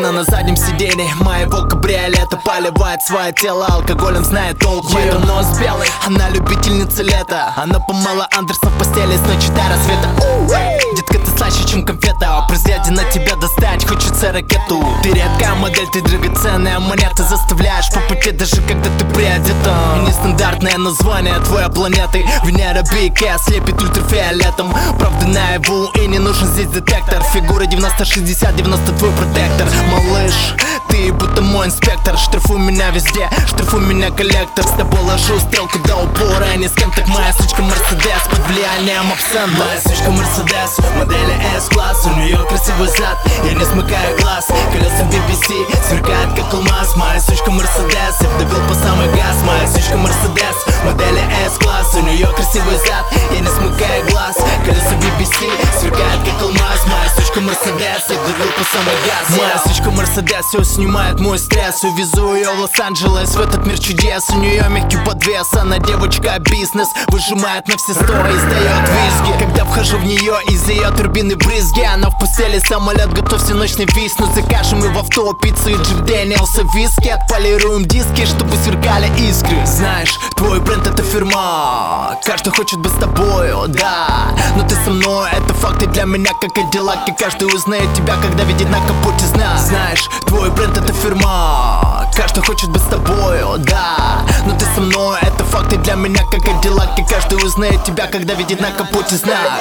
Она на заднем сиденье моего кабриолета поливает свое тело алкоголем, знает толк в этом. Нос белый, она любительница лета. Она помыла Андерсон в постели с ночи до рассвета. Детка, ты слаще, чем конфета. При взгляде на тебя достать хочется ракету. Ты редкая модель, ты драгоценная монета. Заставляешь по пути, даже когда ты приодета. Нестандартное название твоей планеты. Венера Б.К. слепит ультрафиолетом. Правда наяву, и не нужен здесь детектор. Фигура 90-60, 90 твой протектор. Малыш, ты будто мой инспектор. Штрафуй меня везде, штрафуй меня коллектор. С тобой ложу стрелку до упора. Ни с кем, так моя сучка Мерседес под влиянием абсента. Моя сучка Мерседес, модели S-класс. У нее красивый зад, я не смыкаю глаз. Колеса BBC сверкают как алмаз. Моя сучка Мерседес, я вдавил по самый газ. Моя сучка Мерседес, модели S-класс. У нее красивый зад, я не смыкаю глаз. Колеса BBC сверкают как алмаз. Моя сучка Мерседес, я вдавил по самый газ. Моя сучка Мерседес, все снимает мой стресс. Увезу ее в Лос-Анджелес, в этот мир чудес. У нее мягкий подвес, она девочка бизнес. Выжимает на все 100 и сдает визги. Когда вхожу в нее, из ее турбины брызги. Она в постели, самолет, готов всю ночь нависнуть. Закажем и в авто пиццу и Джек Дэниелса виски. Отполируем диски, чтобы сверкали искры. Знаешь, твой бренд это фирма. Каждый хочет быть с тобою, да. Но ты со мной, это факты для меня как Кадиллак. И каждый узнает тебя, когда видит на капоте знак. Знаешь, твой бренд это фирма. Каждый хочет быть с тобою, да. Но ты со мной, это факты для меня как Кадиллак. И каждый узнает тебя, когда видит на капоте знак.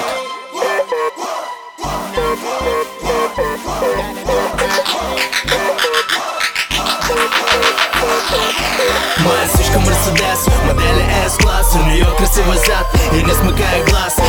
Моя сучка Мерседес, модели S-класс. У нее красивый зад, я не смыкаю глаз.